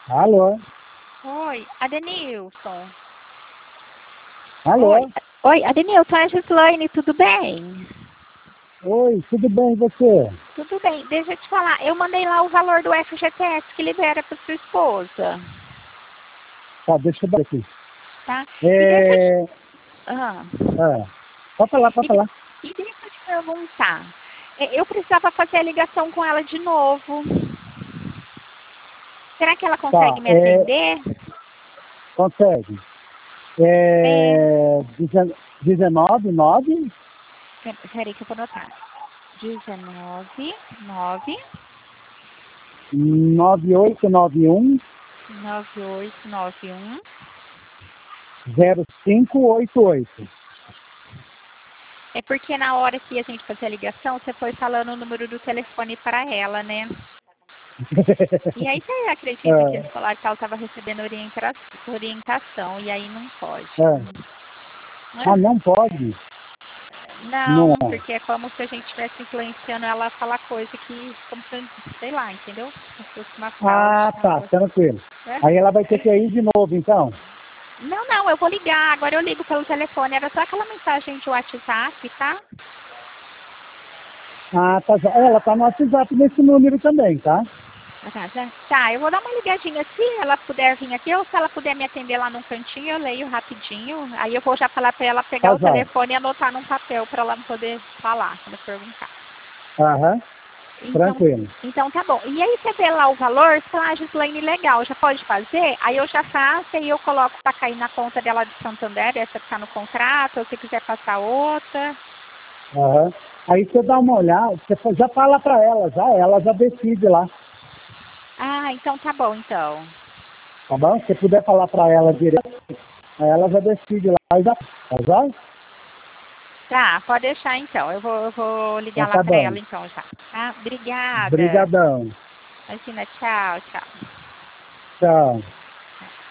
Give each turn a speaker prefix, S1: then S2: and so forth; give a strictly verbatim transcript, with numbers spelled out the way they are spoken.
S1: Alô?
S2: Oi, Adenilson.
S1: Alô?
S2: Oi, oi, Adenilson, é a Gislaine, tudo bem?
S1: Oi, tudo bem e você?
S2: Tudo bem, deixa eu te falar, eu mandei lá o valor do F G T S que libera para sua esposa,
S1: Tá, deixa eu ver aqui.
S2: tá? E deixa eu te...
S1: É...
S2: Ah,
S1: Ah, pode falar, pode
S2: e, de-
S1: falar.
S2: e deixa eu te perguntar, é, eu precisava fazer a ligação com ela de novo, será que ela consegue
S1: Tá,
S2: me
S1: é...
S2: atender?
S1: consegue.
S2: É,
S1: É... dezenove, nove,
S2: pe- peraí que eu vou anotar, dezenove, nove,
S1: nove oito nove um,
S2: nove oito nove um.
S1: zero cinco oito oito.
S2: É porque na hora que a gente fazia a ligação, você foi falando o número do telefone para ela, né? E aí você acredita que eles
S1: É,
S2: falaram que ela estava recebendo orienta- orientação, e aí não pode.
S1: é. Ah, não pode? Não
S2: Não,
S1: é.
S2: porque é como se a gente estivesse influenciando ela a falar coisa que, como se, sei lá, entendeu? Como se fosse uma fraude
S1: Ah,
S2: e
S1: tá,
S2: tal.
S1: tranquilo.
S2: É?
S1: Aí ela vai ter que ir de novo, então?
S2: Não, não, eu vou ligar, agora eu ligo pelo telefone. Era só aquela mensagem de WhatsApp, tá?
S1: Ah, tá. já- Ela tá no WhatsApp nesse número também, tá?
S2: Ah, Tá, tá, tá, eu vou dar uma ligadinha. Se ela puder vir aqui, ou se ela puder me atender lá num cantinho, eu leio rapidinho. Aí eu vou já falar para ela pegar
S1: Tá
S2: o
S1: já.
S2: telefone e anotar num papel para ela poder falar, quando eu perguntar.
S1: Aham,
S2: Então,
S1: tranquilo.
S2: então tá bom. E aí você vê lá o valor, você fala, ah, Gislaine, legal, já pode fazer? Aí eu já faço e eu coloco para cair na conta dela de Santander, essa que tá no contrato, ou se quiser passar outra.
S1: Aham. Aí você dá uma olhada, você já fala para ela, já, ela já decide lá,
S2: Ah, então tá bom, então.
S1: tá bom? Se você puder falar para ela direto, aí ela já decide lá e já, tá já?
S2: Tá, pode deixar então. Eu vou, eu vou ligar
S1: Então
S2: lá
S1: tá
S2: para
S1: bom.
S2: ela então já. Ah, obrigada.
S1: Brigadão.
S2: Imagina, tchau, tchau.
S1: Tchau.